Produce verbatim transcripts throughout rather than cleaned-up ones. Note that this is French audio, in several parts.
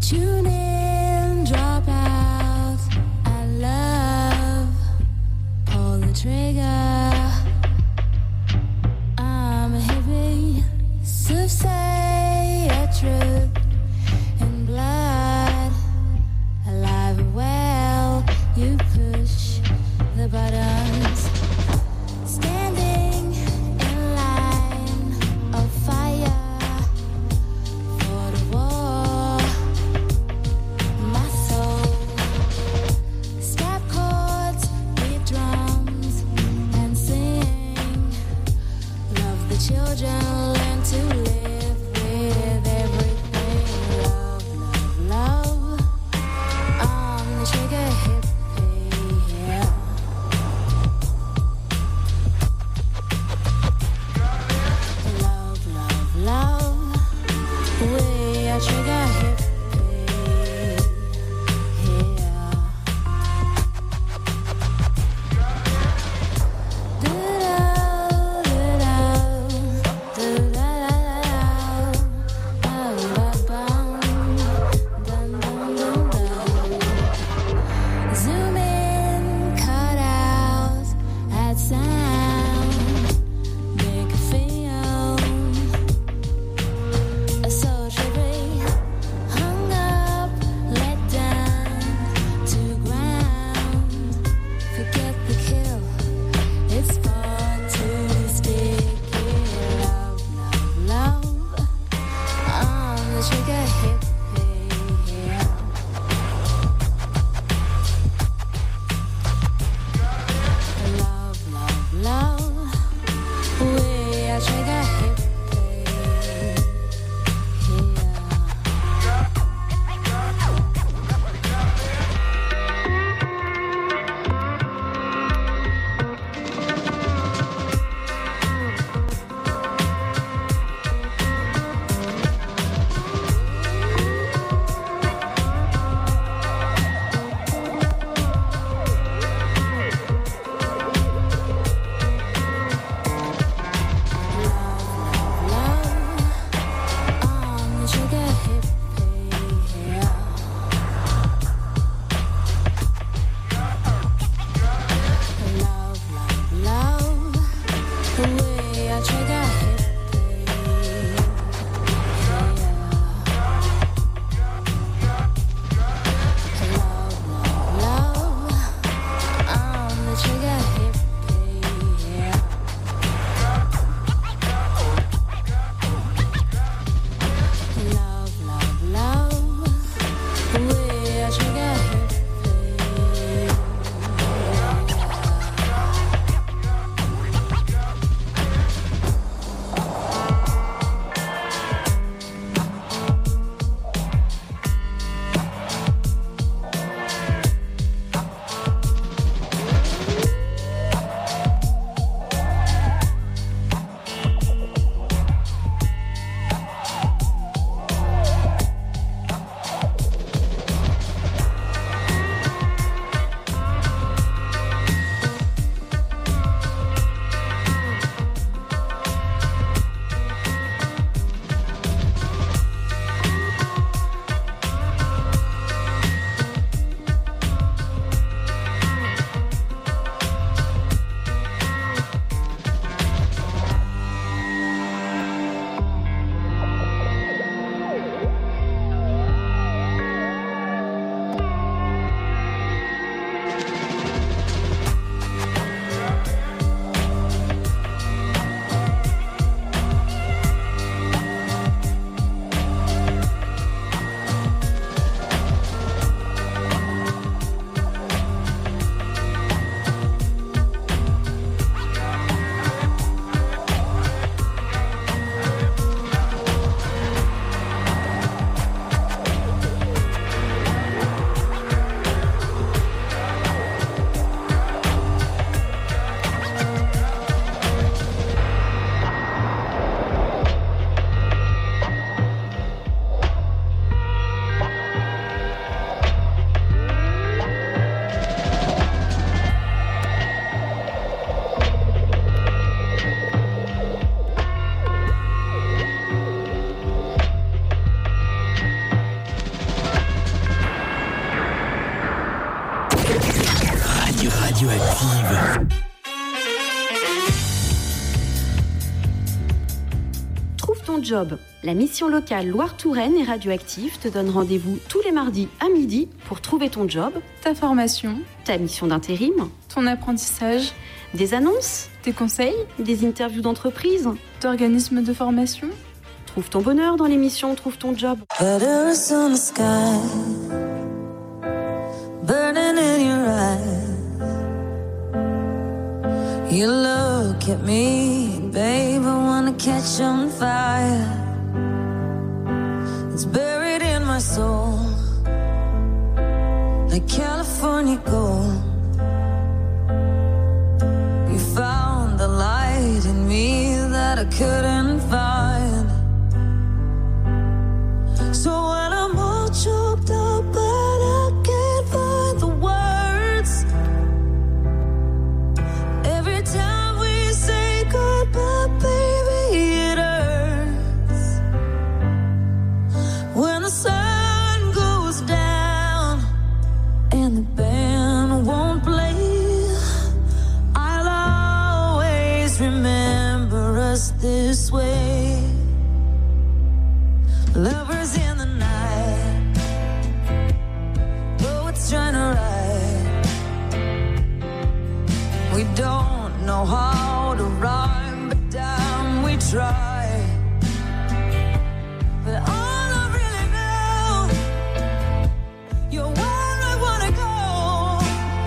Tune in, drop out. I love, pull the trigger. I'm a hippie, soothsayer, truth and blood. Alive and well, you push the buttons. Standing in line of fire for the war. Radioactive. Trouve ton job. La mission locale Loire-Touraine et Radioactive te donne rendez-vous tous les mardis à midi pour trouver ton job, ta formation, ta mission d'intérim, ton apprentissage, des annonces, tes conseils, des interviews d'entreprise, d'organismes de formation. Trouve ton bonheur dans l'émission Trouve ton job. Letters on the sky, burning in your eyes. You look at me, babe, I wanna catch on fire. It's buried in my soul, like California gold. You found the light in me that I couldn't find. So when I'm all choked up, but I can't find the words. Every time we say goodbye, baby, it hurts. When the sun goes down and the band won't play, I'll always remember us this way. Lovers in the night, poets trying to write. We don't know how to rhyme, but damn, we try. But all I really know, you're where I wanna go.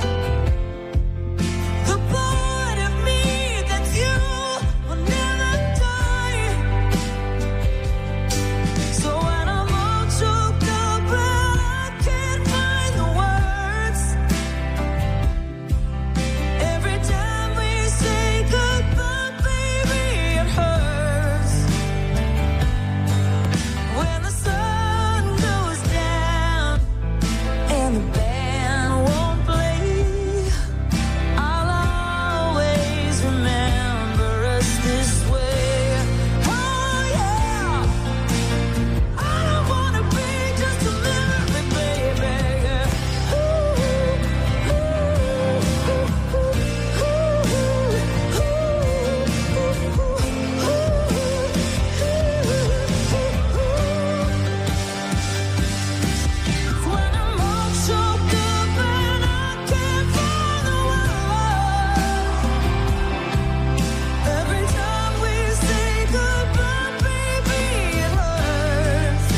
The part of me that's you will never die. So when I'm all choked up and I can't find the words, every time we say goodbye, baby, it hurts. When the sun goes down and the band won't play, I'll always remember us this way. Oh yeah, I don't wanna be just a memory, baby. Ooh, ooh, ooh, when I'm all choked up and I can't find the words, every time we say goodbye, baby, it hurts.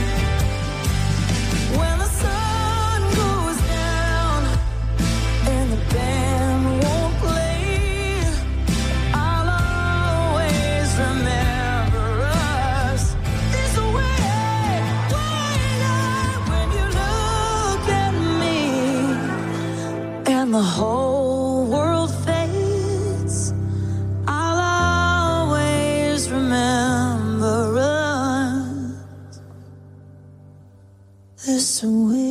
When the sun goes down and the band won't play, I'll always remember us this way. When you look at me and the whole world fades, I'll always remember us this way.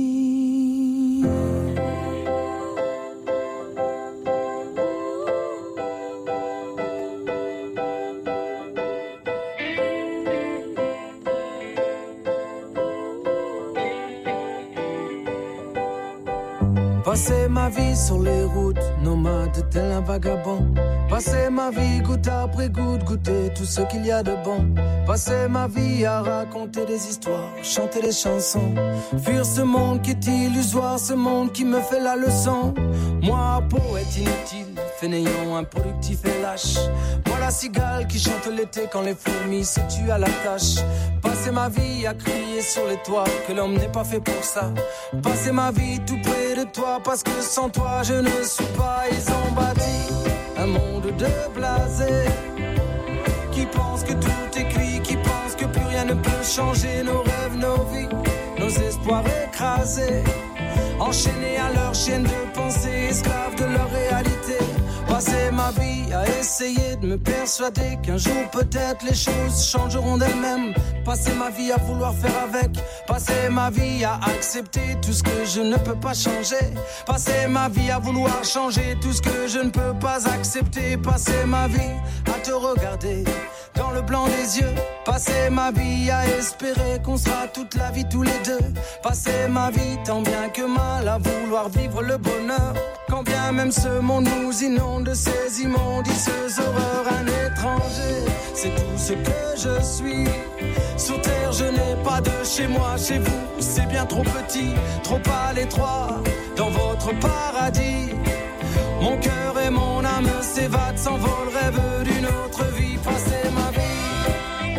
Passer ma vie sur les routes, nomade tel un vagabond. Passer ma vie goutte après goutte, goûter tout ce qu'il y a de bon. Passer ma vie à raconter des histoires, chanter des chansons. Fuir ce monde qui est illusoire, ce monde qui me fait la leçon. Moi, poète inutile, fainéant, improductif et lâche. Moi la cigale qui chante l'été quand les fourmis se tuent à la tâche. Passer ma vie à crier sur les toits que l'homme n'est pas fait pour ça. Passer ma vie tout près de toi parce que sans toi je ne suis pas. Ils ont bâti un monde de blasés qui pensent que tout est cuit, qui pensent que plus rien ne peut changer nos rêves, nos vies, nos espoirs écrasés, enchaînés à leur chaîne de pensée, esclaves de leur réalité. Passer ma vie à essayer de me persuader qu'un jour peut-être les choses changeront d'elles-mêmes. Passer ma vie à vouloir faire avec. Passer ma vie à accepter tout ce que je ne peux pas changer. Passer ma vie à vouloir changer tout ce que je ne peux pas accepter. Passer ma vie à te regarder dans le blanc des yeux. Passer ma vie à espérer qu'on sera toute la vie tous les deux. Passer ma vie tant bien que mal à vouloir vivre le bonheur Quand bien même ce monde nous inonde de ces immondices horreurs, un étranger, c'est tout ce que je suis. Sur terre je n'ai pas de chez moi, chez vous c'est bien trop petit, trop à l'étroit dans votre paradis. Mon cœur et mon âme s'évadent, s'envolent, rêve d'une autre vie. Passer ma vie,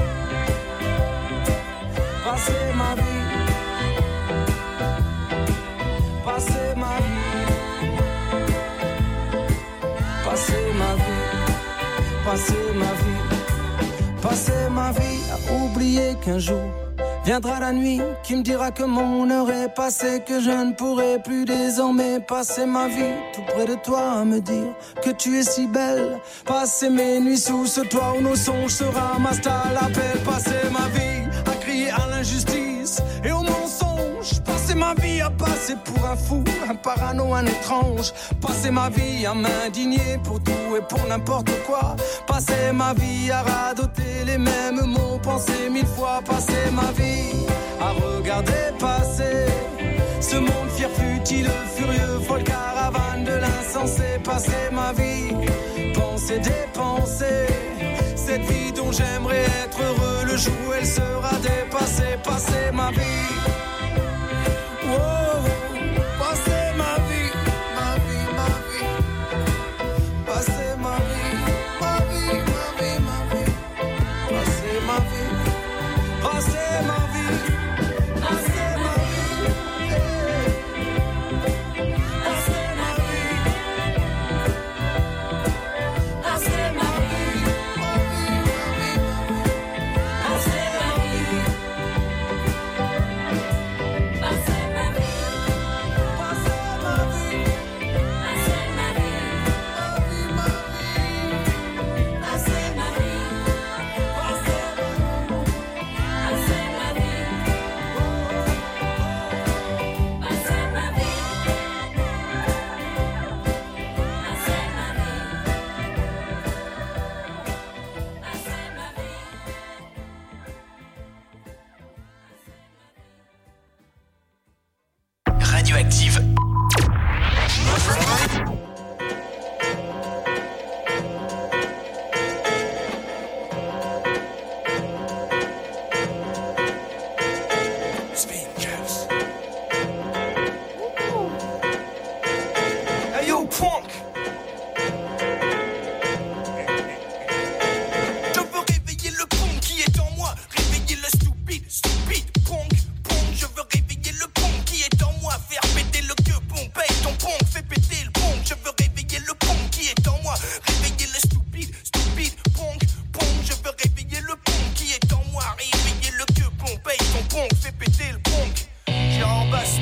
passer ma vie, passer ma vie, passer ma vie, passer ma vie, passer ma vie à oublier qu'un jour viendra la nuit qui me dira que mon heure est passée, que je ne pourrai plus désormais passer ma vie tout près de toi, à me dire que tu es si belle. Passer mes nuits sous ce toit où nos songes se ramassent à l'appel. Passer ma vie à crier à l'injustice et au mensonge. Passer ma vie à passer pour un fou, un parano, un étrange. Passer ma vie à m'indigner pour tout et pour n'importe quoi. Passer ma vie à radoter les mêmes mots, penser mille fois. Passer ma vie à regarder passer ce monde fier, futile, furieux, folle caravane de l'insensé. Passer ma vie, penser, dépenser cette vie dont j'aimerais être heureux le jour où elle sera dépassée. Passer ma vie, oh, passer ma vie, ma vie, ma vie, passer ma vie, ma vie, ma vie, ma vie, passer ma vie, passer ma vie, passer ma vie, hey. Passer ma vie, passer ma vie, ma vie, passer ma vie, passer ma vie, passer ma vie, passer ma vie, ma vie, passer ma vie, passer Radioactive. Speakers. Hey yo, punk. Je veux réveiller le punk qui est en moi, réveiller le stupide, stupide punk, punk. Je veux réveiller le punk qui est en moi, faire péter le queue, punk, paye ton punk, fais péter le punk. Je veux réveiller le punk qui est en moi, réveiller le stupide, stupide punk, punk. Je veux réveiller le punk qui est en moi, réveiller le queue, punk, paye ton punk, fais péter le punk. J'ai en basse.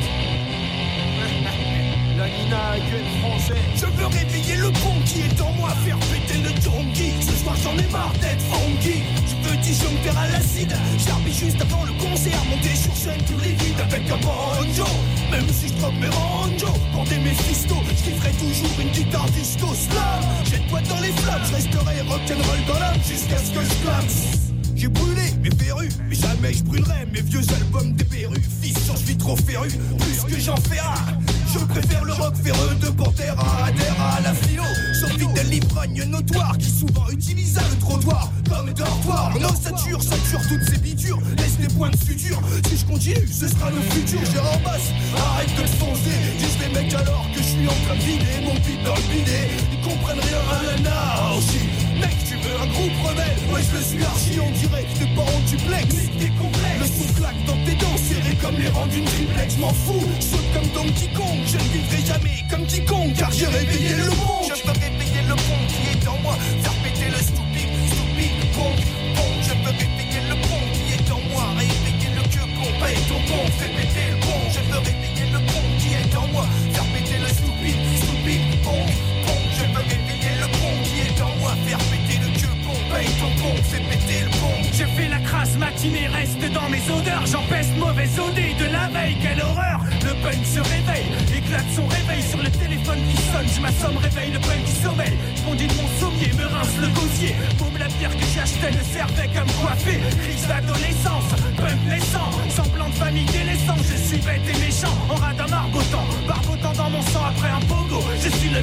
La Nina gueule français. Je veux réveiller le pont qui est en moi, faire péter le donkey. Ce soir j'en ai marre d'être funky. Je veux disjoncter à l'acide, j'arrive juste avant le concert, monter sur scène tous les vides avec un banjo. Même si je troque mes ranjos, bandez mes fistos, je kifferai toujours une guitare disco slam. Jette-toi dans les flammes, je resterai rock'n'roll dans l'âme jusqu'à ce que je clame. J'ai brûlé mes verrues, mais jamais je brûlerai mes vieux albums des perrues. Fils, j'en suis trop féru, plus que j'en ferai. Je préfère le rock véreux de Pantera, adhère à la philo. Sorti de l'ivrogne notoire qui souvent utilisa le trottoir comme dortoir. Mon ossature sature toutes ces bitures, laisse des points de suture. Si je continue, ce sera le futur. J'ai en basse, arrête de te foncer. Disent les mecs alors que je suis en train de vider mon beat dans le bidet. Ils comprennent rien à l'anarchie. Mec, tu veux un groupe rebelle? Ouais, je le suis archi, on dirait que t'es pas en duplex. T'es complexe. Le son claque dans tes dents, serré comme les rangs d'une triplex. M'en fous, je saute comme Donkey Kong. Je ne vivrai jamais comme quiconque, car j'ai réveillé le monde. Je veux réveiller le pont qui est en moi, faire péter le stupide, stupide pont, pont. Je veux réveiller le pont qui est en moi, réveiller le queue pont, paye ton pont, fais péter le pont. Je veux réveiller le pont qui est en moi, faire péter le stupide, stupide pont, pont. Je veux réveiller le pont qui est en moi, faire péter le queue pont, paye ton pont, fais péter le pont. J'ai fait la crasse matinée, reste dans mes odeurs. J'empêche mauvaise odée de la veille, quelle horreur. Le punk se réveille, éclate son réveil sur le téléphone qui sonne. Je m'assomme, réveille le punk qui sommeille. Je fondis de mon sommier, me rince le gosier. Paume la bière que j'achetais ne servait qu'à me coiffer. Crise d'adolescence, punk naissant, semblant de famille délaissant. Je suis bête et méchant, en radin margotant, barbotant dans mon sang après un pogo. Je suis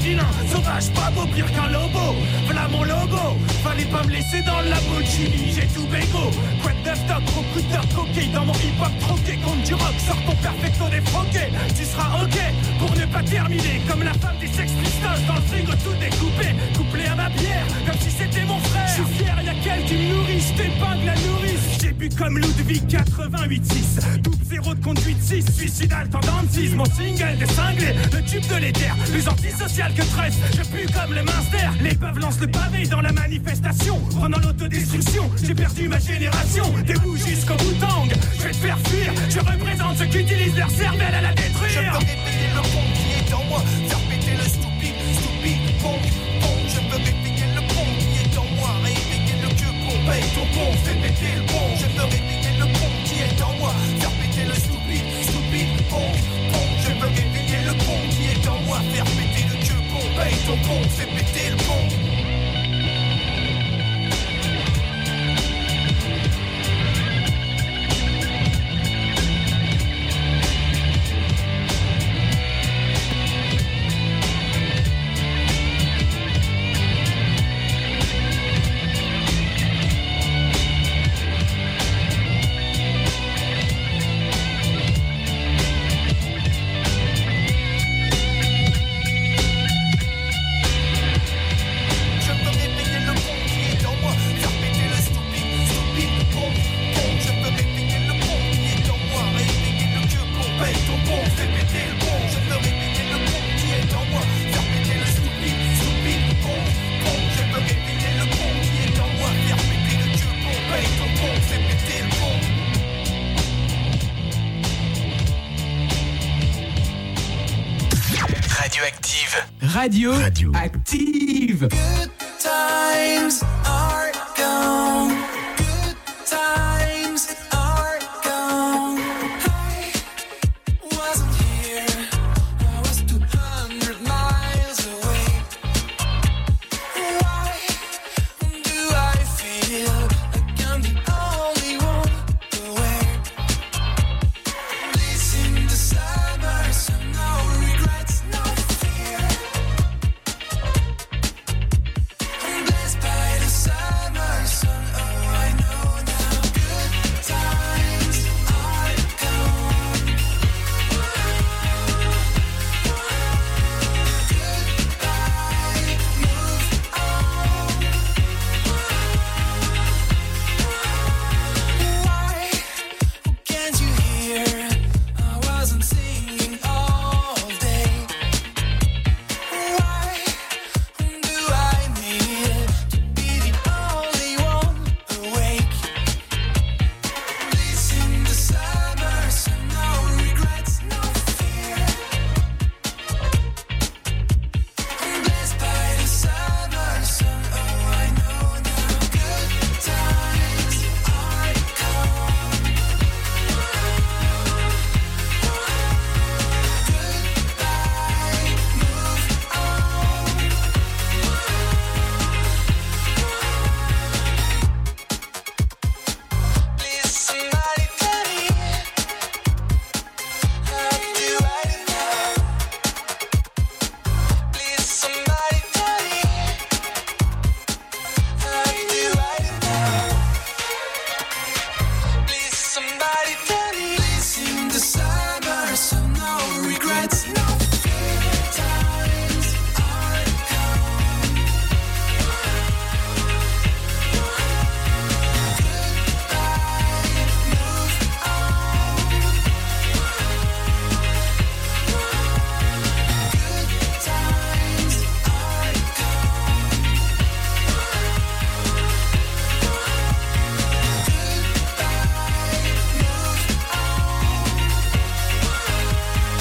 J'imagine un sauvage pas beau pire qu'un lobo. Voilà mon logo, fallait pas me laisser dans le labo Jimmy, j'ai tout bégo. Quoi de neuf top, trop coup de d'heure coquille dans mon hip-hop troqué. Contre du rock, sors ton perfecto défroqué. Tu seras ok pour ne pas terminer comme la femme des Sex Pistols dans le frigo tout découpé. Couplé à ma bière, comme si c'était mon frère. Je suis fier, y'a qu'elle qui me nourrit, j't'épingle la nourrice. J'ai bu comme Ludwig quatre-vingt-huit six. Double zéro de conduite six, suicidal tendance six. Mon single des cinglés, le tube de l'éther. Plus antisocial que Tress, je pue comme le Munster. Les peuples lancent le pavé dans la manifestation. Prenant l'autodestruction, j'ai perdu ma génération. Des bouts jusqu'au bout-tang, je vais te faire fuir. Je représente ceux qui utilisent leur cervelle à la détruire. Je peux réveiller le pont qui est en moi, faire péter le stupide, stupide, pont, pont. Je peux réveiller le pont qui est en moi, réveiller le vieux pont, paye ton pont, fais péter le pont. Je peux réveiller le pont qui est en moi, faire péter le stupide, stupide, pont, pont. Je peux réveiller le pont qui est en moi, faire péter le vieux pont, paye ton pont, fais péter le pont. Radio, Radio Active. Good times are gone. Good times are gone. I wasn't here. I was two hundred miles away. Why do I feel like I'm the only one awake? This in the summer, so no regrets, no fear. I'm blessed by the summer sun. Oh, I know now. Good times are gone. Goodbye, move on. Why can't you hear? I wasn't singing all day. Why do I need to be the only one awake? This in the summer, so no regrets, no fear. I'm blessed by the summer sun. Oh, I know now. Good times are gone. Goodbye, move on. Please, somebody tell me, how do I know? Please, somebody tell me, how do I know? Please, somebody tell me. Please, in the summer, so no regrets, no fear. Times are gone. Goodbye, move on. Good times are gone. Goodbye, move on.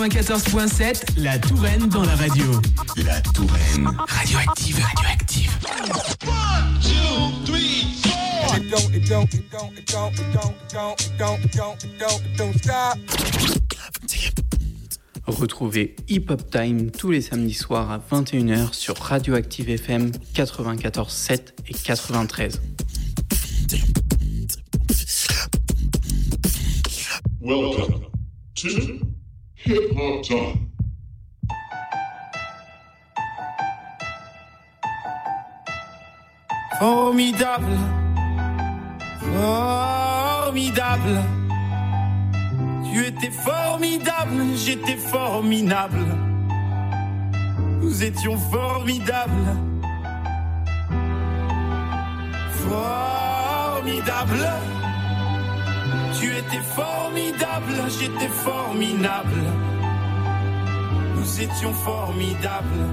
quatre-vingt-quatorze point sept, la Touraine dans la radio. La Touraine. Radioactive, radioactive. One, two, three, four. It don't, it don't, it don't, it don't, it don't, it don't, it don't, it don't, it don't, it don't stop. Retrouvez Hip Hop Time tous les samedis soirs à vingt et une heures sur Radioactive F M quatre-vingt-quatorze sept et quatre-vingt-treize. Welcome to Hip Hop Time. Formidable, formidable. Tu étais formidable, j'étais formidable. Nous étions formidables. Formidable. Tu étais formidable, j'étais formidable. Nous étions formidables.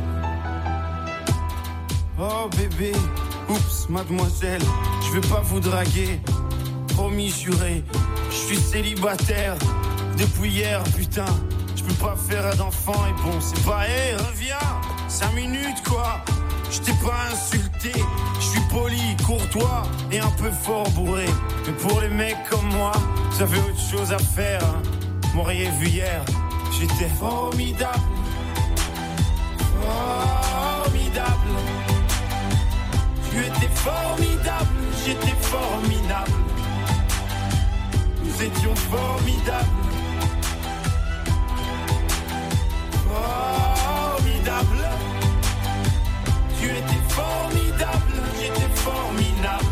Oh bébé, oups, mademoiselle, je vais pas vous draguer. Promis, juré, je suis célibataire depuis hier, putain. Je peux pas faire d'enfant et bon, c'est pas, hé, hey, reviens, cinq minutes quoi. Je t'ai pas insulté, je suis poli, courtois et un peu fort bourré. Mais pour les mecs comme moi, j'avais autre chose à faire. Hein. M'auriez vu hier, j'étais formidable. Formidable. Tu étais formidable, j'étais formidable. Nous étions formidables. Formidable. Tu étais formidable, j'étais formidable.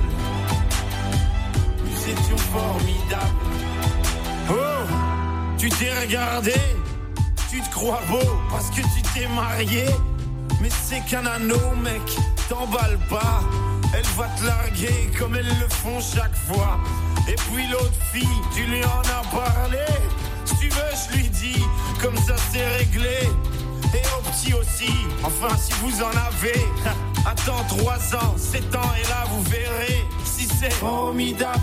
Nous étions formidables. Oh, tu t'es regardé, tu te crois beau parce que tu t'es marié. Mais c'est qu'un anneau, mec, t'emballe pas. Elle va te larguer comme elles le font chaque fois. Et puis l'autre fille, tu lui en as parlé. Si tu veux, je lui dis, comme ça c'est réglé. Et au petit aussi, enfin si vous en avez. Attends trois ans, sept ans et là vous verrez si c'est formidable.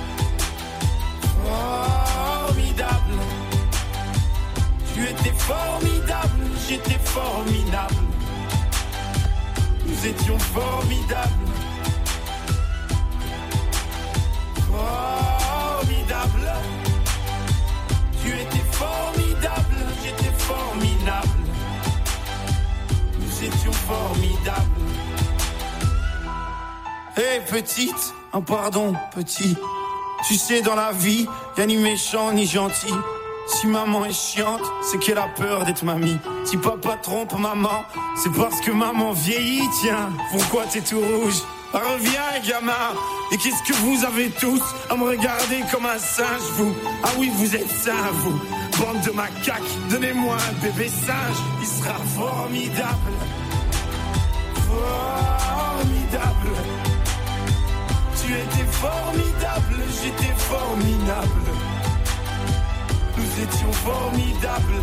Formidable. Tu étais formidable, j'étais formidable. Nous étions formidables. Formidable. Tu étais formidable, j'étais formidable. Nous étions formidables. Hé hey, petite, un pardon petit. Tu sais dans la vie, y'a ni méchant ni gentil. Si maman est chiante, c'est qu'elle a peur d'être mamie. Si papa trompe maman, c'est parce que maman vieillit. Tiens, pourquoi t'es tout rouge? Ah, reviens gamin. Et qu'est-ce que vous avez tous à me regarder comme un singe, vous? Ah oui, vous êtes sains, vous. Bande de macaques, donnez-moi un bébé singe. Il sera formidable. Formidable. Tu étais formidable, j'étais formidable. Nous étions formidables.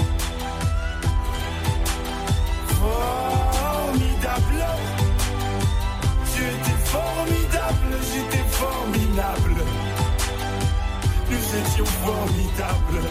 Formidable. Tu étais formidable, j'étais formidable. Nous étions formidables.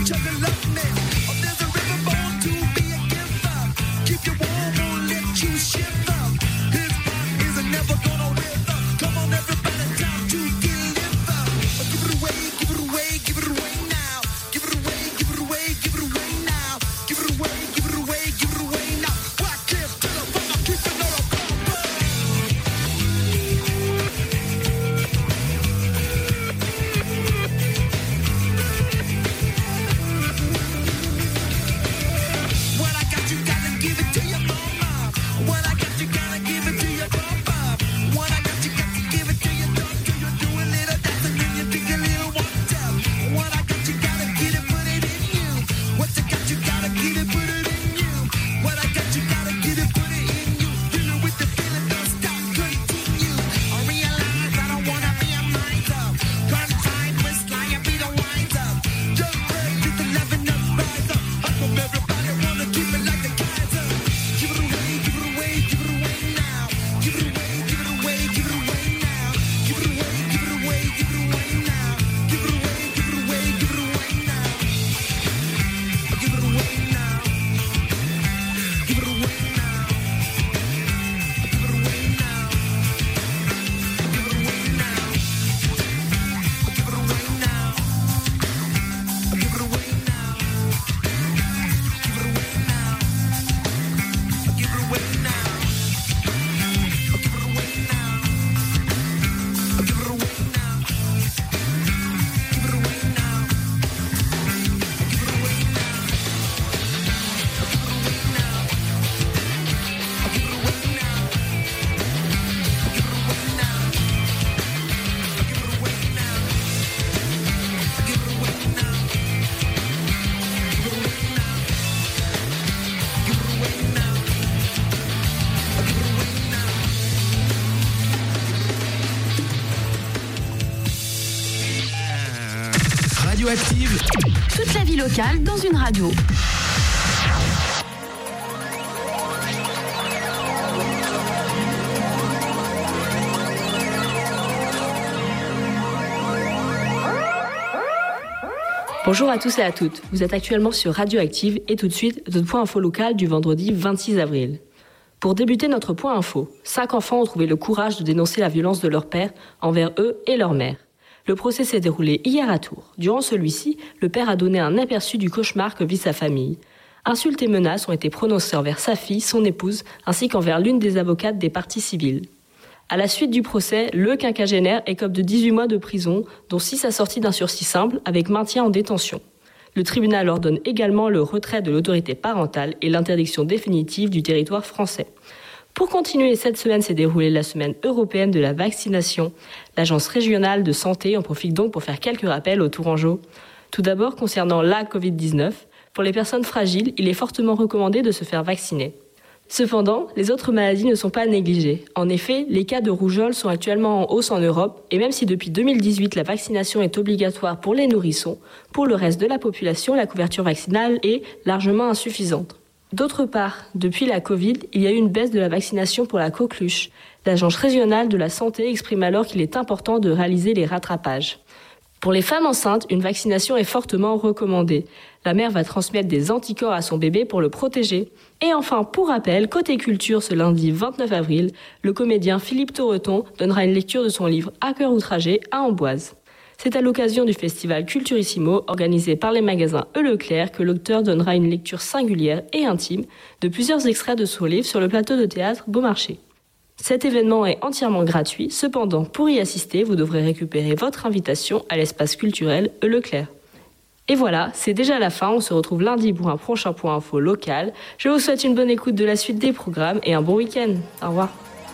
Radioactive. Toute la vie locale dans une radio. Bonjour à tous et à toutes, vous êtes actuellement sur Radioactive et tout de suite, notre point info local du vendredi vingt-six avril. Pour débuter notre point info, cinq enfants ont trouvé le courage de dénoncer la violence de leur père envers eux et leur mère. Le procès s'est déroulé hier à Tours. Durant celui-ci, le père a donné un aperçu du cauchemar que vit sa famille. Insultes et menaces ont été prononcées envers sa fille, son épouse, ainsi qu'envers l'une des avocates des parties civiles. À la suite du procès, le quinquagénaire écope de dix-huit mois de prison, dont six assortis d'un sursis simple avec maintien en détention. Le tribunal ordonne également le retrait de l'autorité parentale et l'interdiction définitive du territoire français. Pour continuer, cette semaine s'est déroulée la semaine européenne de la vaccination. L'agence régionale de santé en profite donc pour faire quelques rappels aux Tourangeaux. Tout d'abord, concernant la covid dix-neuf, pour les personnes fragiles, il est fortement recommandé de se faire vacciner. Cependant, les autres maladies ne sont pas négligées. En effet, les cas de rougeole sont actuellement en hausse en Europe et même si depuis deux mille dix-huit la vaccination est obligatoire pour les nourrissons, pour le reste de la population, la couverture vaccinale est largement insuffisante. D'autre part, depuis la Covid, il y a eu une baisse de la vaccination pour la coqueluche. L'agence régionale de la santé exprime alors qu'il est important de réaliser les rattrapages. Pour les femmes enceintes, une vaccination est fortement recommandée. La mère va transmettre des anticorps à son bébé pour le protéger. Et enfin, pour rappel, côté culture, ce lundi vingt-neuf avril, le comédien Philippe Torreton donnera une lecture de son livre À cœur outragé à Amboise. C'est à l'occasion du festival Culturissimo, organisé par les magasins E. Leclerc, que l'auteur donnera une lecture singulière et intime de plusieurs extraits de son livre sur le plateau de théâtre Beaumarchais. Cet événement est entièrement gratuit, cependant, pour y assister, vous devrez récupérer votre invitation à l'espace culturel E. Leclerc. Et voilà, c'est déjà la fin, on se retrouve lundi pour un prochain point info local. Je vous souhaite une bonne écoute de la suite des programmes et un bon week-end. Au revoir.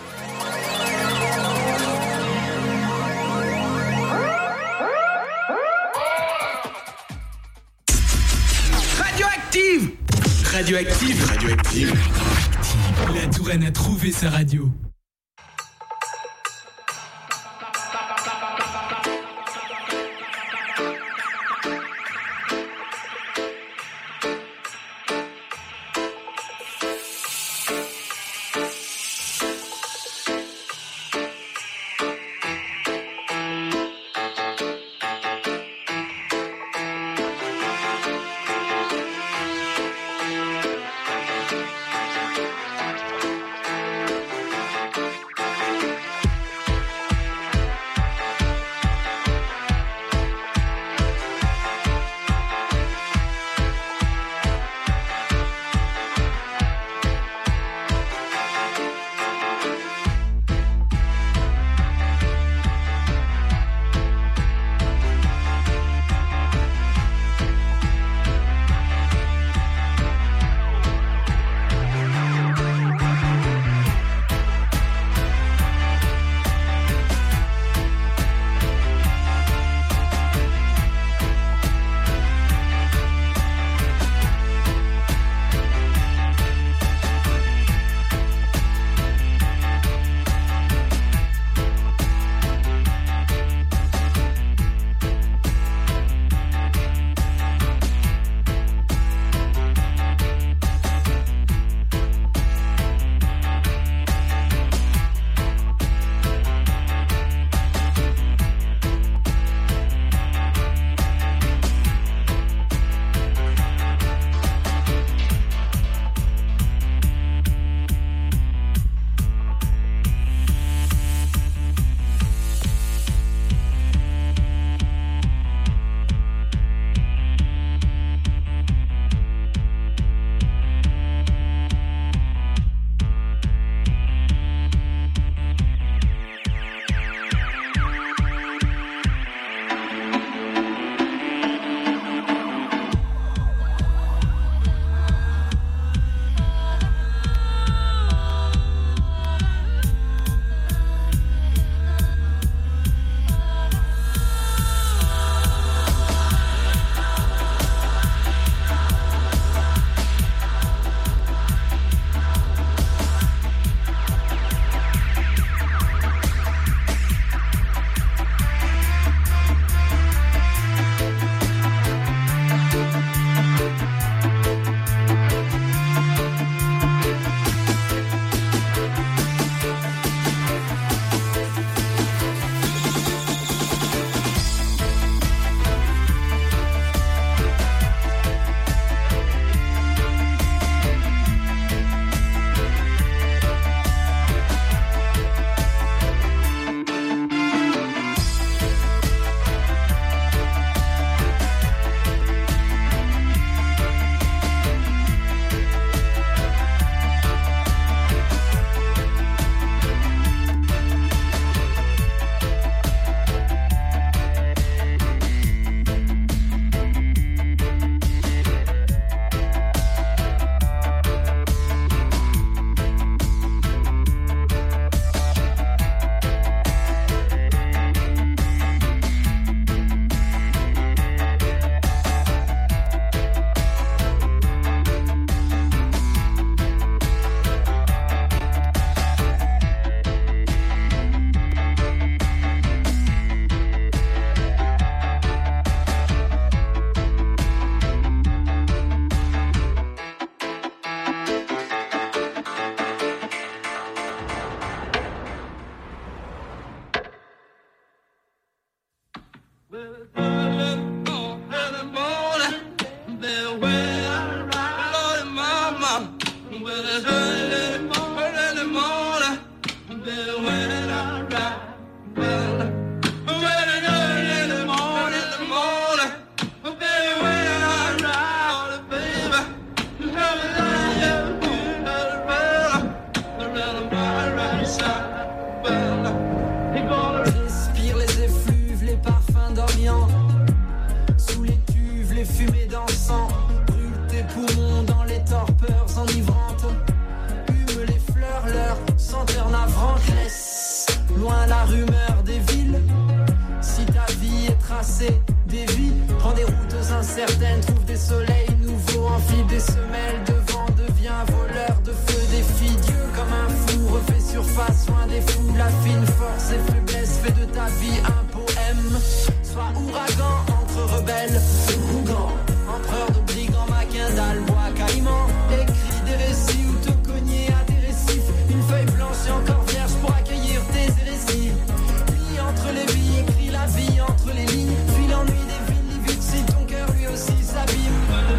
Radioactive. Radioactive. Radioactive. La Touraine a trouvé sa radio. certaines trouvent des soleils nouveaux, enfile des semelles de vent, devient voleur de feu, défie Dieu comme un fou, refait surface, loin des fous, la fine force et faiblesse, fait de ta vie un poème. Sois ouragan entre rebelles, Rougan, empereur de brigands, Maquindal, bois, caïman, écris des récits ou te cogner à des récifs, une feuille blanche et encore vierge pour accueillir tes hérésies. Lis entre les vies, écris la vie entre les lignes, fuis l'ennui des villes, lis vite si ton cœur lui aussi s'abîme.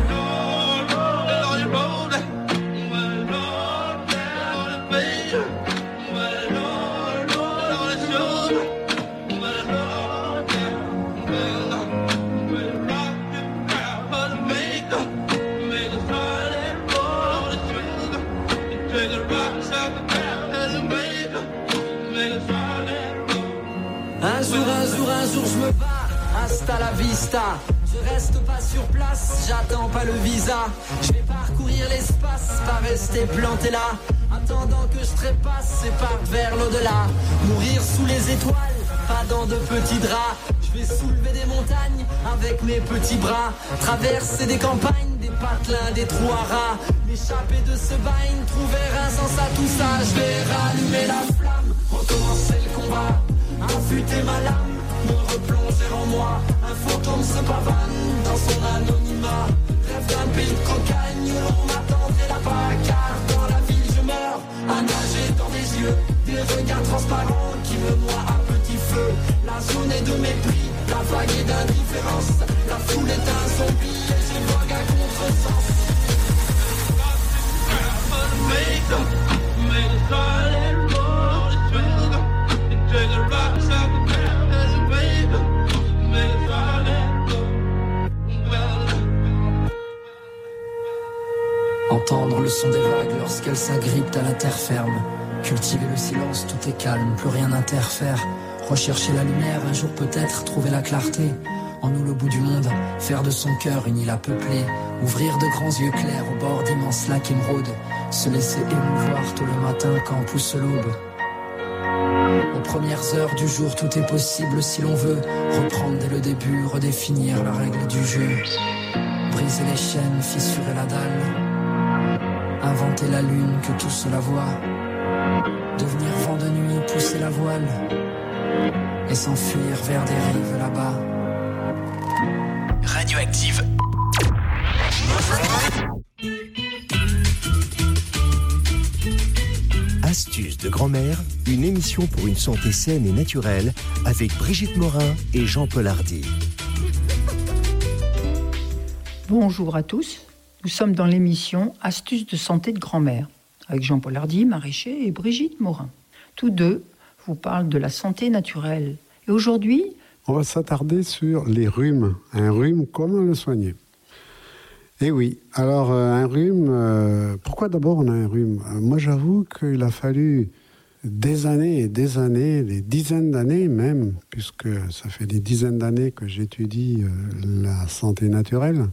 Un jour, un jour, un jour je me bats, hasta la vista. Je reste pas sur place, j'attends pas le visa. Je vais parcourir l'espace, pas rester planté là. Attendant que je trépasse et parte vers l'au-delà. Mourir sous les étoiles, pas dans de petits draps. Je vais soulever des montagnes avec mes petits bras. Traverser des campagnes, des patelins, des trous à rats. M'échapper de ce bain, trouver un sens à tout ça. Je vais rallumer la flamme, recommencer le combat. Affûter ma lame, me replonger en moi. Un fantôme se pavane dans son anonymat. Rêve d'un pays de cocagne où l'on m'attendrait là-bas. Car dans la ville je meurs, à nager dans des yeux. Des regards transparents qui me noient à petit feu. La zone est de mépris, la vague est d'indifférence. La foule est un zombie et je vogue à contresens. Entendre le son des vagues lorsqu'elles s'agrippent à la terre ferme. Cultiver le silence, tout est calme, plus rien n'interfère. Rechercher la lumière, un jour peut-être trouver la clarté. En nous le bout du monde, faire de son cœur une île à peupler. Ouvrir de grands yeux clairs au bord d'immenses lacs émeraudes. Se laisser émouvoir tôt le matin quand pousse l'aube. Aux premières heures du jour, tout est possible si l'on veut. Reprendre dès le début, redéfinir la règle du jeu. Briser les chaînes, fissurer la dalle. Inventer la lune que tous la voient. Devenir vent de nuit, pousser la voile. Et s'enfuir vers des rives là-bas. Radioactive. Astuces de grand-mère, une émission pour une santé saine et naturelle avec Brigitte Morin et Jean-Paul Hardy. Bonjour à tous, nous sommes dans l'émission Astuces de santé de grand-mère avec Jean-Paul Hardy, maraîcher, et Brigitte Morin. Tous deux vous parlent de la santé naturelle. Et aujourd'hui, on va s'attarder sur les rhumes. Un rhume, comment le soigner ? Eh oui, alors euh, un rhume, euh, pourquoi d'abord on a un rhume ? euh, Moi j'avoue qu'il a fallu des années et des années, des dizaines d'années même, puisque ça fait des dizaines d'années que j'étudie euh, la santé naturelle,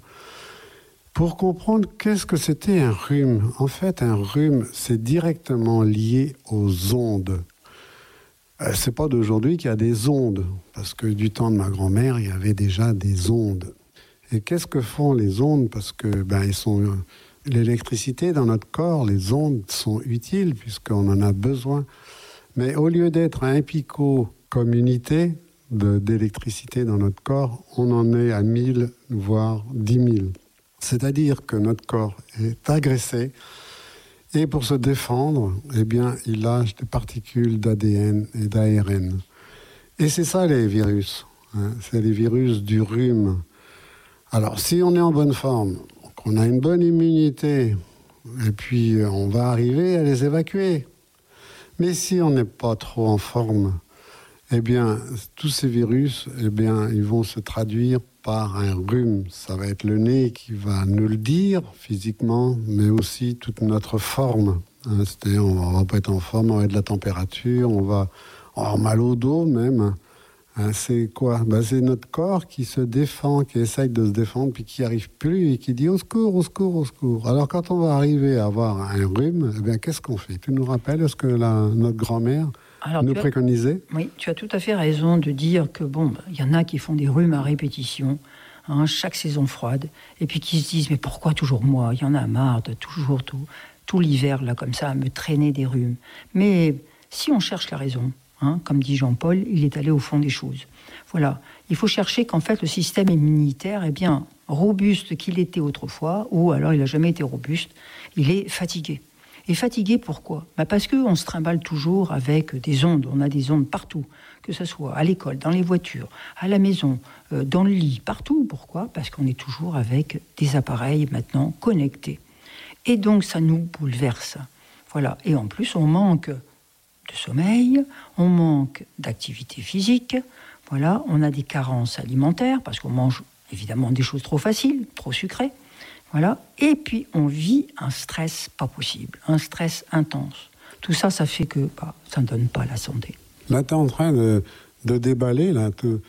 pour comprendre qu'est-ce que c'était un rhume. En fait, un rhume, c'est directement lié aux ondes. Euh, c'est pas d'aujourd'hui qu'il y a des ondes, parce que du temps de ma grand-mère, il y avait déjà des ondes. Et qu'est-ce que font les ondes ? Parce que ben, ils sont, euh, l'électricité dans notre corps, les ondes sont utiles puisqu'on en a besoin. Mais au lieu d'être à un picot comme unité de, d'électricité dans notre corps, on en est à mille, voire dix mille. C'est-à-dire que notre corps est agressé et pour se défendre, eh bien, il lâche des particules d'A D N et d'A R N. Et c'est ça les virus, hein, c'est les virus du rhume. Alors, si on est en bonne forme, qu'on a une bonne immunité, et puis on va arriver à les évacuer. Mais si on n'est pas trop en forme, eh bien, tous ces virus, eh bien, ils vont se traduire par un rhume. Ça va être le nez qui va nous le dire physiquement, mais aussi toute notre forme. Hein, c'est-à-dire, on va pas être en forme, on va avoir de la température, on va avoir mal au dos même. Hein, c'est quoi ? Ben, c'est notre corps qui se défend, qui essaye de se défendre, puis qui n'y arrive plus et qui dit « au secours, au secours, au secours ». Alors quand on va arriver à avoir un rhume, eh bien, qu'est-ce qu'on fait ? Tu nous rappelles ce que la, notre grand-mère Alors, nous préconisait ? Oui, tu as tout à fait raison de dire que bon, il y en a qui font des rhumes à répétition. hein, chaque saison froide, et puis qui se disent, mais pourquoi toujours moi? Il y en a marre de toujours tout, tout l'hiver, là, comme ça, à me traîner des rhumes. Mais si on cherche la raison, hein, comme dit Jean-Paul, il est allé au fond des choses. Voilà, il faut chercher qu'en fait, le système immunitaire est bien robuste qu'il était autrefois, ou alors il n'a jamais été robuste, il est fatigué. Et fatigué, pourquoi? Bah parce qu'on se trimballe toujours avec des ondes. On a des ondes partout, que ce soit à l'école, dans les voitures, à la maison, euh, dans le lit, partout. Pourquoi? Parce qu'on est toujours avec des appareils maintenant connectés. Et donc, ça nous bouleverse. Voilà. Et en plus, on manque de sommeil, on manque d'activité physique. Voilà. On a des carences alimentaires parce qu'on mange évidemment des choses trop faciles, trop sucrées. Voilà. Et puis, on vit un stress pas possible, un stress intense. Tout ça, ça fait que bah, ça ne donne pas la santé. Là, tu es en train de, de déballer, là, tu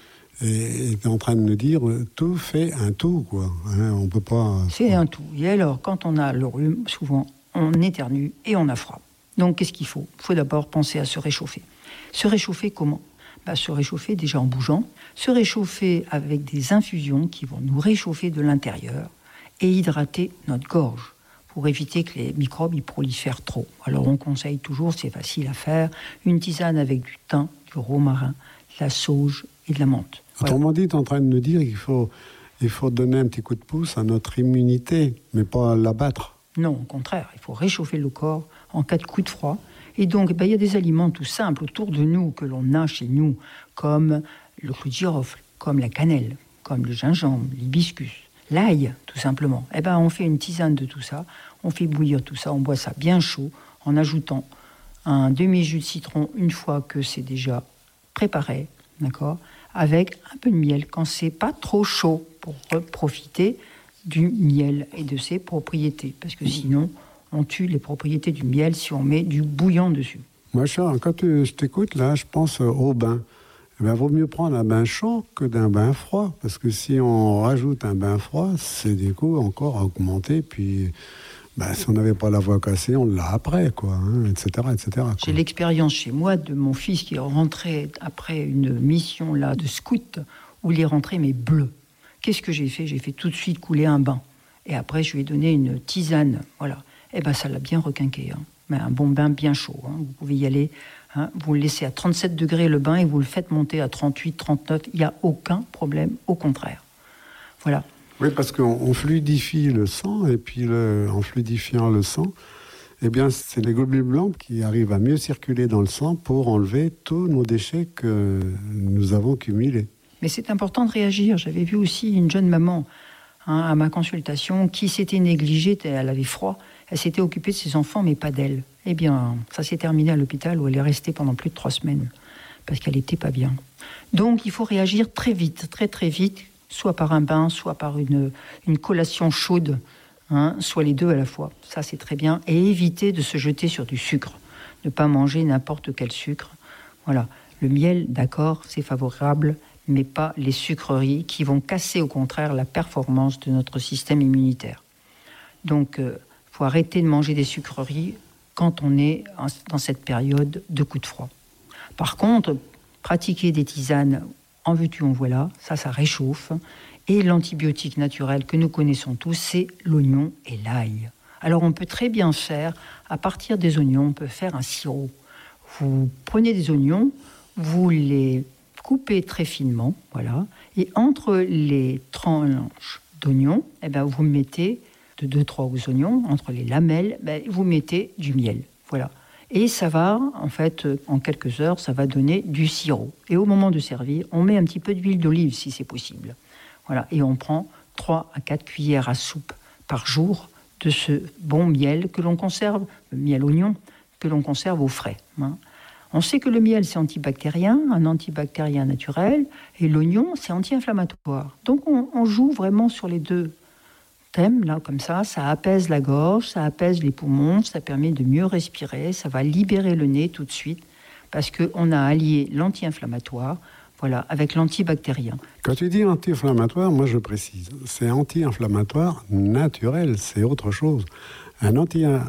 es en train de nous dire, tout fait un tout, quoi. Hein, on peut pas... C'est un tout. Et alors, quand on a le rhume, souvent, on éternue et on a froid. Donc, qu'est-ce qu'il faut? Il faut d'abord penser à se réchauffer. Se réchauffer comment? Bah, se réchauffer déjà en bougeant, se réchauffer avec des infusions qui vont nous réchauffer de l'intérieur, et hydrater notre gorge pour éviter que les microbes y prolifèrent trop. Alors on conseille toujours, c'est facile à faire, une tisane avec du thym, du romarin, de la sauge et de la menthe. Voilà. Autrement dit, tu es en train de nous dire qu'il faut, il faut donner un petit coup de pouce à notre immunité, mais pas l'abattre. Non, au contraire, il faut réchauffer le corps en cas de coup de froid. Et donc, ben, il y a des aliments tout simples autour de nous que l'on a chez nous, comme le clou de girofle, comme la cannelle, comme le gingembre, l'hibiscus. L'ail, tout simplement. Eh ben, on fait une tisane de tout ça, on fait bouillir tout ça, on boit ça bien chaud, en ajoutant un demi-jus de citron une fois que c'est déjà préparé, d'accord, avec un peu de miel quand c'est pas trop chaud, pour profiter du miel et de ses propriétés. Parce que sinon, on tue les propriétés du miel si on met du bouillon dessus. Moi, Charles, quand je t'écoute, là, je pense au bain. Il ben, vaut mieux prendre un bain chaud que d'un bain froid, parce que si on rajoute un bain froid, c'est du coup encore à augmenter, puis ben, si on n'avait pas la voix cassée, on l'a après, quoi, hein, et cetera, et cetera, quoi. J'ai l'expérience chez moi de mon fils qui est rentré après une mission là de scout, où il est rentré mais bleu. Qu'est-ce que j'ai fait? J'ai fait tout de suite couler un bain, et après je lui ai donné une tisane, voilà. Et ben ça l'a bien requinqué, hein. Mais un bon bain bien chaud, hein. Vous pouvez y aller. Hein, vous le laissez à trente-sept degrés le bain et vous le faites monter à trente-huit, trente-neuf. Il n'y a aucun problème, au contraire. Voilà. Oui, parce qu'on on fluidifie le sang, et puis le, en fluidifiant le sang, eh bien, c'est les globules blancs qui arrivent à mieux circuler dans le sang pour enlever tous nos déchets que nous avons cumulés. Mais c'est important de réagir. J'avais vu aussi une jeune maman hein, à ma consultation qui s'était négligée, elle avait froid. Elle s'était occupée de ses enfants, mais pas d'elle. Eh bien, ça s'est terminé à l'hôpital où elle est restée pendant plus de trois semaines, parce qu'elle n'était pas bien. Donc, il faut réagir très vite, très très vite, soit par un bain, soit par une, une collation chaude, hein, soit les deux à la fois. Ça, c'est très bien. Et éviter de se jeter sur du sucre. Ne pas manger n'importe quel sucre. Voilà. Le miel, d'accord, c'est favorable, mais pas les sucreries qui vont casser, au contraire, la performance de notre système immunitaire. Donc, euh, il faut arrêter de manger des sucreries quand on est dans cette période de coup de froid. Par contre, pratiquer des tisanes en veux-tu, en voilà, ça, ça réchauffe. Et l'antibiotique naturel que nous connaissons tous, c'est l'oignon et l'ail. Alors, on peut très bien faire, à partir des oignons, on peut faire un sirop. Vous prenez des oignons, vous les coupez très finement, voilà, et entre les tranches d'oignons, eh ben, vous mettez de deux trois oignons, entre les lamelles, ben, vous mettez du miel, voilà. Et ça va, en fait, en quelques heures, ça va donner du sirop. Et au moment de servir, on met un petit peu d'huile d'olive, si c'est possible. Voilà, et on prend trois à quatre cuillères à soupe par jour de ce bon miel que l'on conserve, le miel oignon, que l'on conserve au frais, hein. On sait que le miel, c'est antibactérien, un antibactérien naturel, et l'oignon, c'est anti-inflammatoire. Donc, on, on joue vraiment sur les deux thèmes, là, comme ça. Ça apaise la gorge, ça apaise les poumons, ça permet de mieux respirer, ça va libérer le nez tout de suite, parce qu'on a allié l'anti-inflammatoire, voilà, avec l'antibactérien. Quand tu dis anti-inflammatoire, moi je précise, c'est anti-inflammatoire naturel, c'est autre chose. Un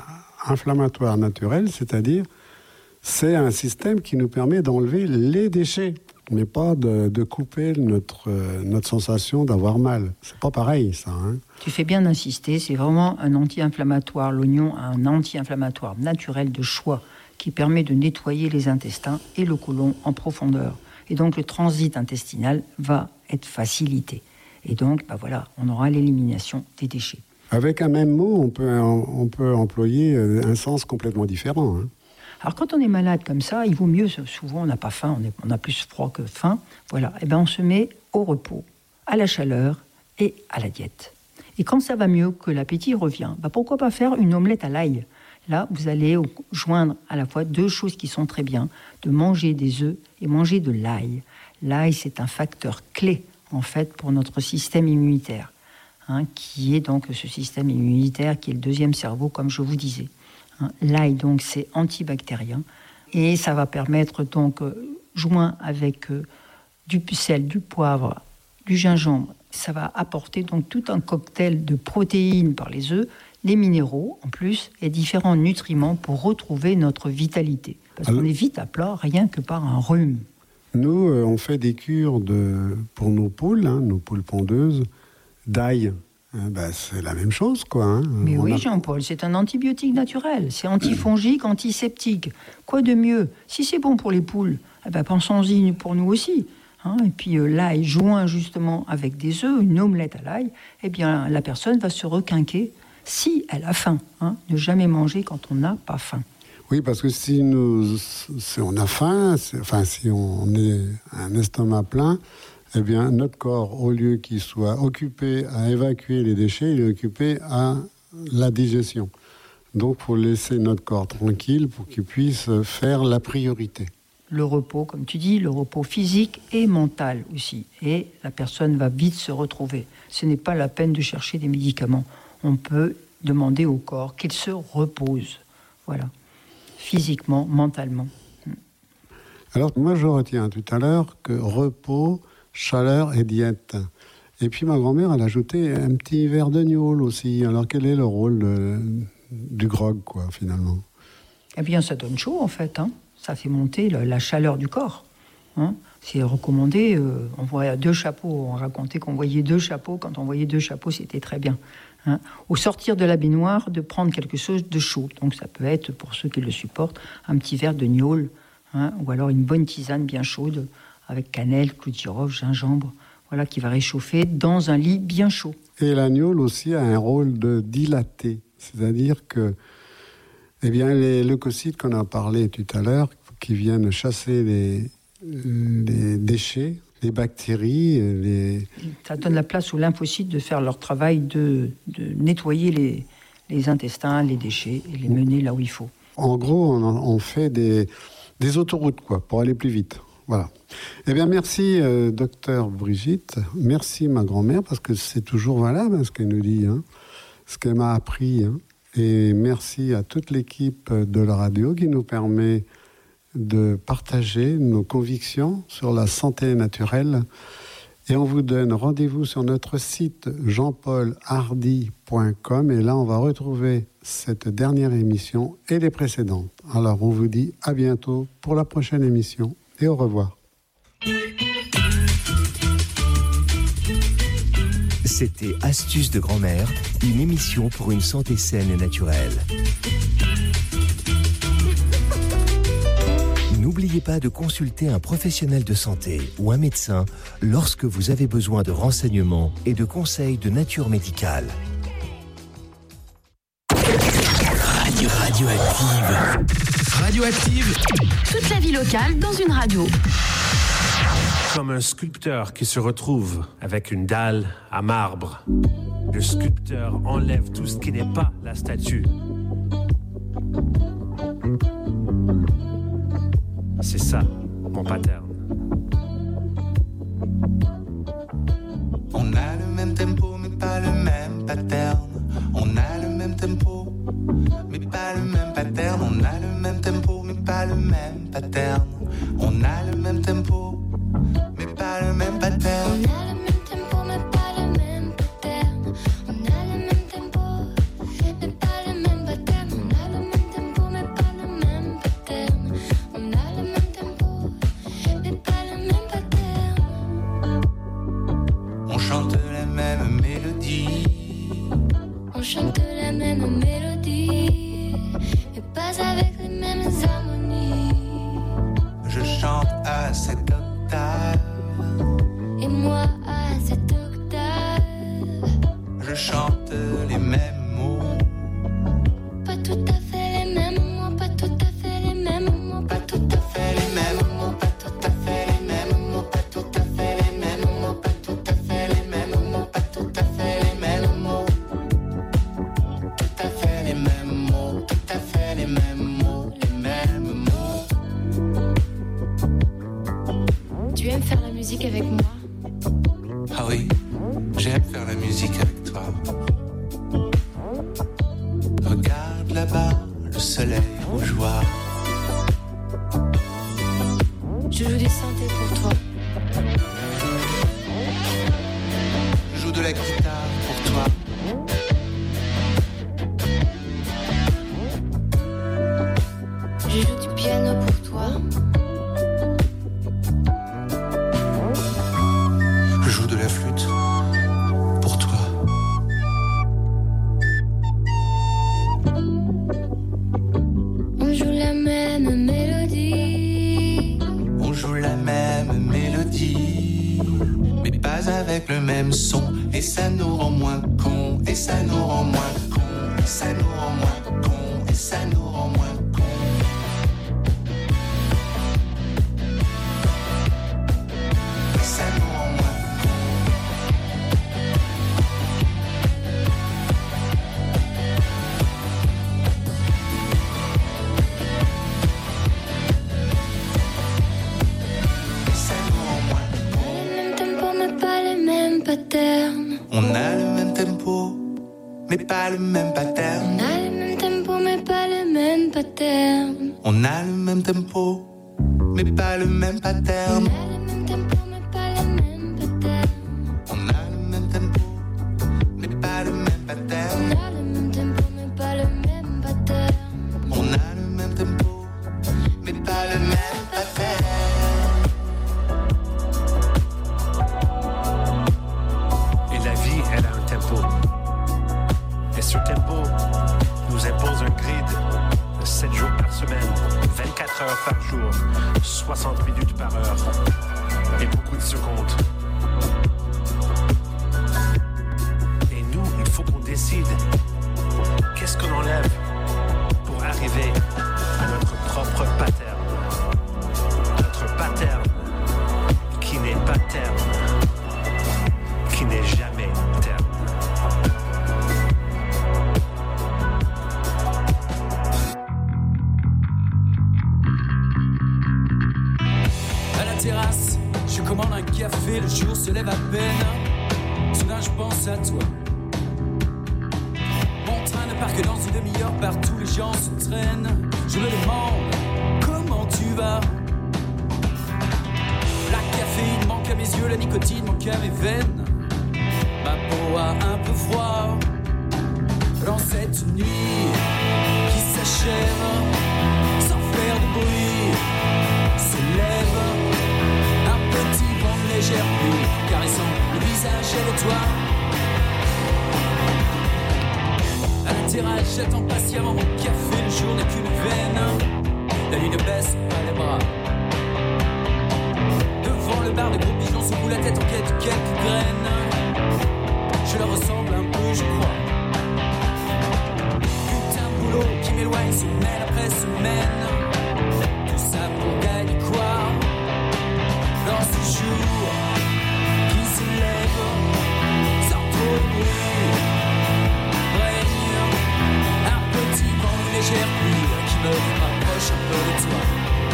anti-inflammatoire naturel, c'est-à-dire c'est un système qui nous permet d'enlever les déchets. mais pas de, de couper notre, euh, notre sensation d'avoir mal. C'est pas pareil, ça. Hein. Tu fais bien d'insister, c'est vraiment un anti-inflammatoire. L'oignon a un anti-inflammatoire naturel de choix qui permet de nettoyer les intestins et le côlon en profondeur. Et donc le transit intestinal va être facilité. Et donc, bah voilà, on aura l'élimination des déchets. Avec un même mot, on peut, on peut employer un sens complètement différent. Hein. Alors quand on est malade comme ça, il vaut mieux, souvent on n'a pas faim, on, est, on a plus froid que faim, voilà, et ben on se met au repos, à la chaleur et à la diète. Et quand ça va mieux, que l'appétit revient, ben pourquoi pas faire une omelette à l'ail ? Là, vous allez joindre à la fois deux choses qui sont très bien, de manger des œufs et manger de l'ail. L'ail, c'est un facteur clé, en fait, pour notre système immunitaire, hein, qui est donc ce système immunitaire qui est le deuxième cerveau, comme je vous disais. Hein, l'ail, donc, c'est antibactérien, et ça va permettre, donc, euh, joint avec euh, du sel, du poivre, du gingembre, ça va apporter donc tout un cocktail de protéines par les œufs, les minéraux en plus et différents nutriments pour retrouver notre vitalité. Parce Alors, qu'on est vite à plat rien que par un rhume. Nous, euh, on fait des cures de, pour nos poules, hein, nos poules pondeuses, d'ail. Hein, ben, c'est la même chose, quoi. Hein. Mais on oui, a... Jean-Paul, c'est un antibiotique naturel. C'est antifongique, antiseptique. Quoi de mieux ? Si c'est bon pour les poules, eh ben, pensons-y pour nous aussi. Hein, et puis euh, l'ail joint justement avec des œufs, une omelette à l'ail, eh bien la personne va se requinquer si elle a faim. Hein, ne jamais manger quand on n'a pas faim. Oui, parce que si, nous, si on a faim, enfin si on est un estomac plein, eh bien notre corps, au lieu qu'il soit occupé à évacuer les déchets, il est occupé à la digestion. Donc il faut laisser notre corps tranquille pour qu'il puisse faire la priorité. Le repos, comme tu dis, le repos physique et mental aussi. Et la personne va vite se retrouver. Ce n'est pas la peine de chercher des médicaments. On peut demander au corps qu'il se repose. Voilà. Physiquement, mentalement. Alors, moi, je retiens tout à l'heure que repos, chaleur et diète. Et puis, ma grand-mère, elle a ajouté un petit verre de gnôle aussi. Alors, quel est le rôle de, du grog, quoi, finalement ? Eh bien, ça donne chaud, en fait, hein. Ça fait monter la, la chaleur du corps. Hein. C'est recommandé. Euh, on voit deux chapeaux. On racontait qu'on voyait deux chapeaux. Quand on voyait deux chapeaux, c'était très bien. Hein. Au sortir de la baignoire, de prendre quelque chose de chaud. Donc ça peut être, pour ceux qui le supportent, un petit verre de gnôle. Hein, ou alors une bonne tisane bien chaude avec cannelle, clou de girofle, gingembre. Voilà, qui va réchauffer dans un lit bien chaud. Et la gnôle aussi a un rôle de dilater. C'est-à-dire que Eh bien, les leucocytes qu'on a parlé tout à l'heure, qui viennent chasser les, les déchets, les bactéries, les... Ça donne la place aux lymphocytes de faire leur travail de, de nettoyer les, les intestins, les déchets, et les mener là où il faut. En gros, on, on fait des, des autoroutes, quoi, pour aller plus vite. Voilà. Eh bien, merci, euh, docteur Brigitte. Merci, ma grand-mère, parce que c'est toujours valable, hein, ce qu'elle nous dit, hein, ce qu'elle m'a appris, hein. Et merci à toute l'équipe de la radio qui nous permet de partager nos convictions sur la santé naturelle. Et on vous donne rendez-vous sur notre site jean paul hardy point com. Et là, on va retrouver cette dernière émission et les précédentes. Alors, on vous dit à bientôt pour la prochaine émission et au revoir. C'était Astuces de grand-mère, une émission pour une santé saine et naturelle. N'oubliez pas de consulter un professionnel de santé ou un médecin lorsque vous avez besoin de renseignements et de conseils de nature médicale. Radio Radioactive. Radioactive. Toute la vie locale dans une radio. Comme un sculpteur qui se retrouve avec une dalle à marbre. Le sculpteur enlève tout ce qui n'est pas la statue. C'est ça, mon pattern. On a le même tempo, mais pas le même pattern. On a le même tempo, mais pas le même pattern. On a le même tempo, mais pas le même pattern. On a le même tempo, mais pas le même pattern. On a le même tempo, mais pas le même pattern. On a le même tempo, mais pas le même pattern. On a le même tempo, mais pas le même pattern. On a le même tempo, mais pas le même pattern. je chante les mêmes mots. Pas tout à fait les mêmes mots, pas tout à fait les mêmes mots, pas tout à fait les mêmes mots, pas tout à fait les mêmes mots, pas tout à fait les mêmes mots, pas tout à fait les mêmes mots, pas tout à fait les mêmes mots. Tout à fait les mêmes mots, tout à fait les mêmes mots, les mêmes mots. Tu aimes faire la musique avec moi? Ah oui, j'aime faire la musique avec toi. Regarde là-bas, le soleil rougeoir. Je joue du synthé pour toi. Je joue de la guitare pour toi. Je joue du piano pour toi. Je joue de la flûte pour toi. On joue la même mélodie. On joue la même mélodie, mais pas avec le même son. Et ça nous rend moins cons, et ça nous rend moins cons, et ça nous rend moins cons, et ça nous rend moins cons. Et ça nous rend moins pattern. On a le même tempo, mais pas le même pattern. On a le même tempo, mais pas le même pattern. On a le même tempo, mais pas le même pattern. On a le même tempo, mais pas le même pattern. On a le même tempo, mais pas le même pattern. On a le même tempo, mais pas le même pattern. On a le même tempo, mais pas le même pattern. Elle a un tempo. Et ce tempo nous impose un grid de sept jours par semaine, vingt-quatre heures par jour, soixante minutes par heure et beaucoup de secondes. Et nous, il faut qu'on décide qu'est-ce qu'on enlève pour arriver à notre propre pattern. Notre pattern qui n'est pas terne, qui n'est jamais terne. À la terrasse, je commande un café, le jour se lève à peine. Soudain je pense à toi. Mon train ne part que dans une demi-heure, partout les gens se traînent. Je me demande comment tu vas. La caféine manque à mes yeux, la nicotine manque à mes veines. Ma peau a un peu froid dans cette nuit qui s'achève sans faire de bruit. Se lève un petit vent de légère pluie caressant le visage et le toit. À la terrasse, j'attends patiemment mon café. Le jour n'est qu'une veine. La nuit ne baisse pas les bras. Devant le bar, de gros pigeons secouent la tête en quête de quelques graines. Je leur ressemble un peu, je crois. Putain de boulot qui m'éloigne semaine après semaine. Tout ça pour gagner quoi? Dans ce jour qui se lève sans trop de bruit, règne un petit vent de légère pluie qui me rapproche un peu de toi.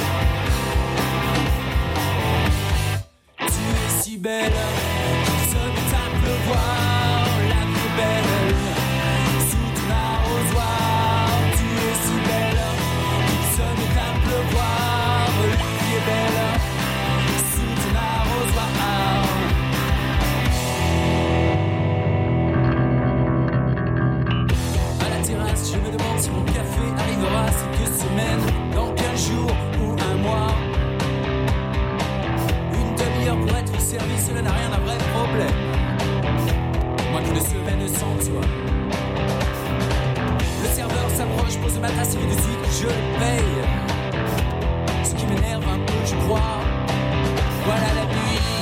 Tu es si belle qu'il se met à pleuvoir. La vie est belle sous ton arrosoir. Tu es si belle qu'il se met à pleuvoir. La vie est belle sous ton arrosoir. À la terrasse, je me demande si mon café arrivera ces deux semaines, dans quinze jours ou un mois. Une demi-heure pour être servi, cela n'a rien d'un vrai problème. Moins qu'une semaine sans toi. Le serveur s'approche, pose ma tasse et de suite je le paye. Ce qui m'énerve un peu, je crois. Voilà la nuit